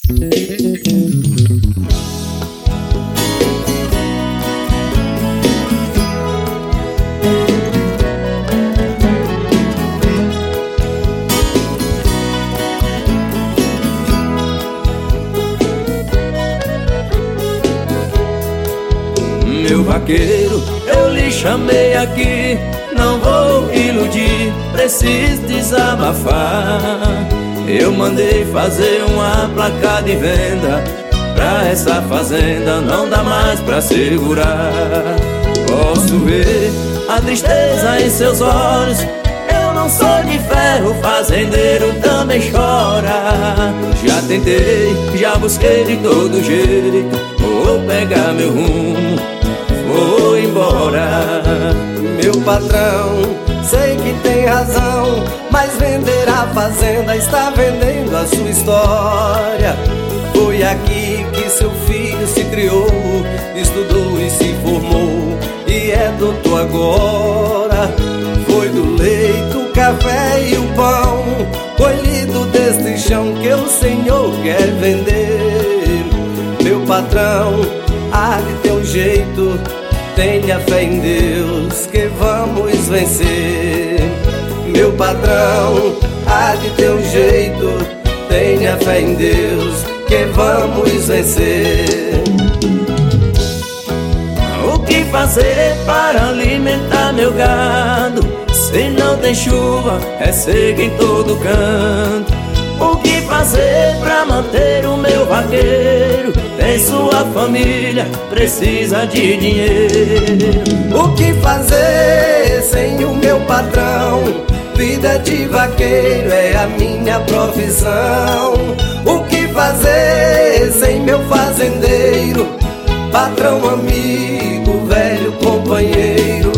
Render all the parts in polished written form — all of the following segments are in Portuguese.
Meu vaqueiro, eu lhe chamei aqui, não vou iludir, preciso desabafar. Eu mandei fazer uma placa de venda, pra essa fazenda não dá mais pra segurar. Posso ver a tristeza em seus olhos, eu não sou de ferro, fazendeiro também chora. Já tentei, já busquei de todo jeito, vou pegar meu rumo, vou embora. Meu patrão, sei que tem razão, mas vender a fazenda está vendendo a sua história. Foi aqui que seu filho se criou, estudou e se formou, e é doutor agora. Foi do leite, o café e o pão, colhido deste chão que o Senhor quer vender. Meu patrão, há de ter um jeito, tenha fé em Deus que vamos vencer. Meu patrão, há de ter um jeito, tenha fé em Deus que vamos vencer. O que fazer para alimentar meu gado? Se não tem chuva, é seca em todo canto. O que fazer pra manter o meu vaqueiro? Tem sua família, precisa de dinheiro. O que fazer sem o meu patrão? Vida de vaqueiro é a minha profissão. O que fazer sem meu fazendeiro? Patrão, amigo, velho companheiro.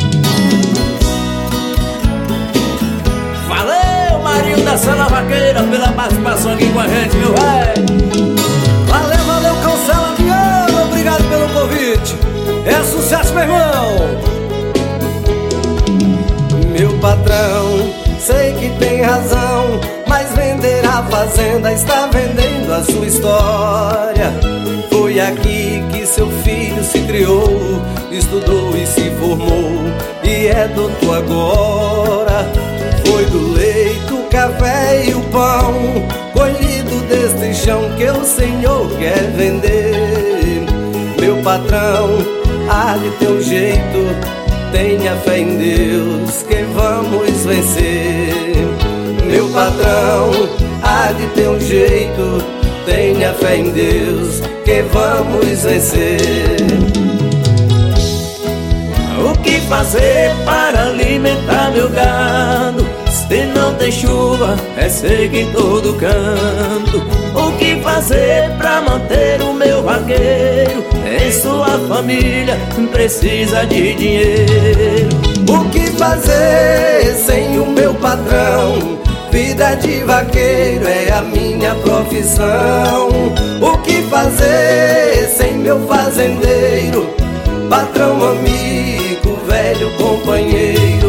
Valeu, Marinho da Sala Vaqueira, pela participação aqui com a gente, meu velho. Valeu, Cancela Viana, obrigado pelo convite. É sucesso, meu irmão. Meu patrão, sei que tem razão, mas vender a fazenda está vendendo a sua história. Foi aqui que seu filho se criou, estudou e se formou, e é doutor agora. Foi do leite, o café e o pão, colhido deste chão que o Senhor quer vender. Meu patrão, há de ter um jeito, tenha fé em Deus que vamos vencer. Meu patrão, há de ter um jeito, tenha fé em Deus que vamos vencer. O que fazer para alimentar meu gado? Se não tem chuva, é seca em todo canto. O que fazer pra manter o meu vaqueiro? Em sua família precisa de dinheiro. O que fazer sem o meu patrão? Vida de vaqueiro é a minha profissão. O que fazer sem meu fazendeiro? Patrão, amigo, velho companheiro.